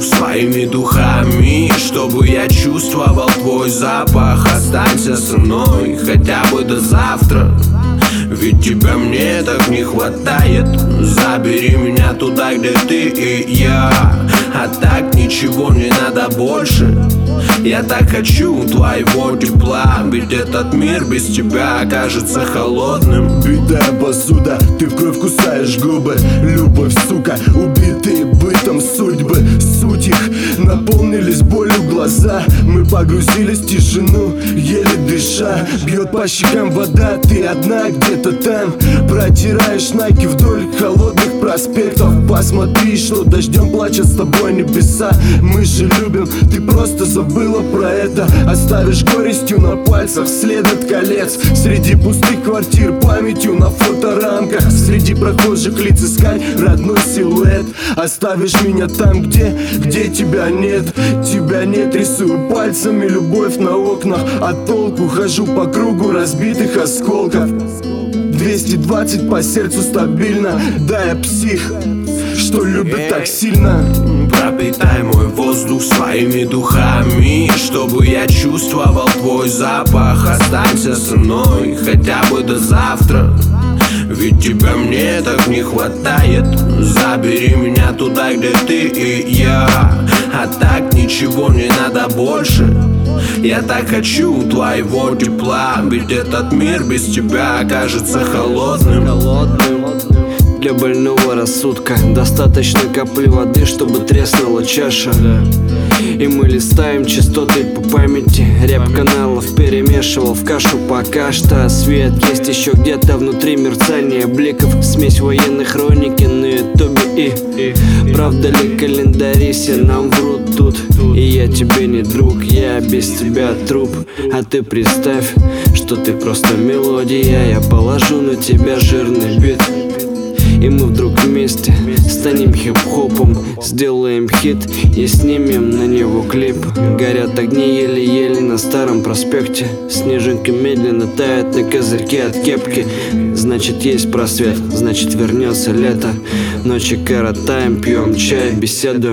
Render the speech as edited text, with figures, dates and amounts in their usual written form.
своими духами, чтобы я чувствовал твой запах. Останься со мной хотя бы до завтра, ведь тебя мне так не хватает. Забери меня туда, где ты и я, а так ничего не надо больше. Я так хочу твоего тепла, ведь этот мир без тебя окажется холодным. Битая посуда, ты в кровь кусаешь губы. Любовь, сука, убитые бытом судьбы. Суть их наполнились болью глаза. Мы погрузились в тишину, еле дыша. Бьет по щекам вода, ты одна где-то там. Протираешь найки вдоль холодных проспектов. Посмотри, что дождем плачут с тобой небеса. Мы же любим, ты просто забыла про это. Оставишь горестью на пальцах след от колец. Среди пустых квартир памятью на фоторамках. Среди прохожих лиц искать родной силуэт. Оставишь меня там, где тебя нет. Тебя нет, рисую пальцами любовь на окнах. А толку хожу по кругу разбитых осколков. 220 по сердцу стабильно. Да, я псих, что любит так сильно. Пропитай мой воздух своими духами, чтобы я чувствовал твой запах. Останься со мной хотя бы до завтра, ведь тебя мне так не хватает. Забери меня туда, где ты и я, а так ничего не надо больше. Я так хочу твоего тепла, ведь этот мир без тебя окажется холодным. Для больного рассудка достаточно капли воды, чтобы треснула чаша. И мы листаем частоты по памяти. Ряд каналов перемешивал в кашу пока что. Свет есть еще где-то внутри, мерцание бликов. Смесь военной хроники на ютубе и правда ли календари все нам врут тут? И я тебе не друг, я без тебя труп. А ты представь, что ты просто мелодия. Я положу на тебя жирный бит, и мы вдруг вместе станем хип-хопом. Сделаем хит и снимем на него клип. Горят огни еле-еле на старом проспекте. Снежинка медленно тает на козырьке от кепки. Значит, есть просвет, значит, вернется лето. Ночи коротаем, пьем чай, беседуем.